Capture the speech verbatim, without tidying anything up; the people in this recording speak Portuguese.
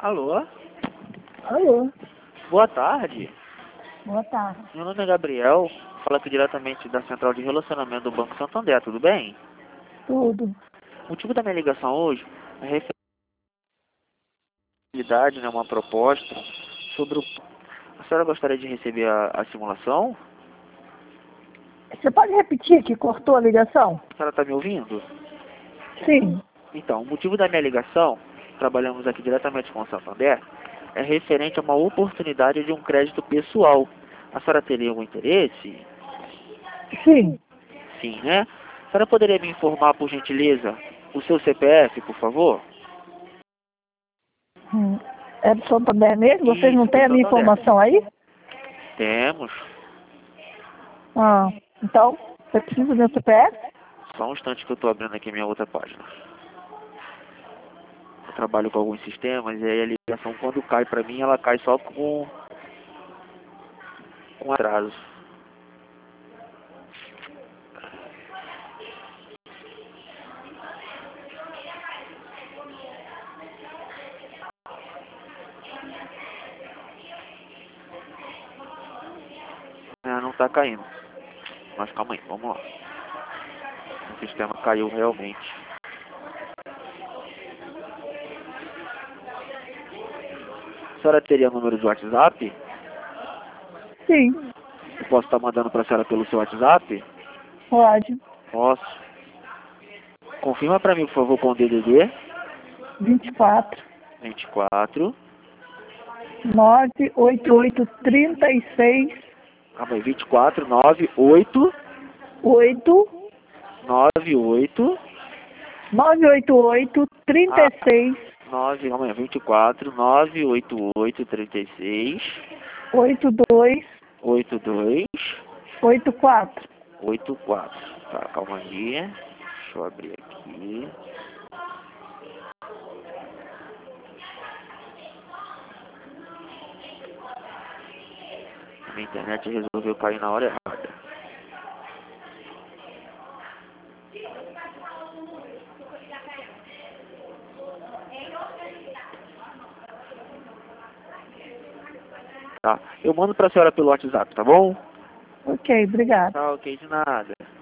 Alô? Alô, Boa tarde. boa tarde. Meu nome é Gabriel. Falo aqui diretamente da Central de Relacionamento do Banco Santander, tudo bem? Tudo. O motivo da minha ligação hoje é referente, né, uma proposta sobre o... A senhora gostaria de receber a, a simulação? Você pode repetir que cortou a ligação? A senhora está me ouvindo? Sim. Então, o motivo da minha ligação, trabalhamos aqui diretamente com o Santander, é referente a uma oportunidade de um crédito pessoal. A senhora teria algum interesse? Sim. Sim, né? A senhora poderia me informar, por gentileza, o seu C P F, por favor? Hum. É do Santander mesmo? Vocês não Isso, do têm a minha Santander. informação aí? Temos. Ah, então, você precisa do meu C P F? Só um instante que eu estou abrindo aqui minha outra página. Eu trabalho com alguns sistemas e aí a ligação, quando cai para mim, ela cai só com, com atraso. É, não está caindo. Mas calma aí, vamos lá. O sistema caiu realmente. A senhora teria número de WhatsApp? Sim, Eu posso estar mandando para a senhora pelo seu WhatsApp? pode. Posso. Confirma para mim, por favor, com o D D D. vinte e quatro, vinte e quatro. nove oito oito, trinta e seis, Calma aí, vinte e quatro, nove oito, oito, nove oito. nove oito oito, trinta Ah, e seis, nove, calma aí, vinte e quatro, nove oito oito, trinta e seis, oito dois, oito dois, oito quatro. oito quatro. Tá, calma aí. Deixa eu abrir aqui. Minha internet resolveu cair na hora errada. Tá, eu mando pra senhora pelo WhatsApp, tá bom? Ok, obrigado. Tá, ok, de nada.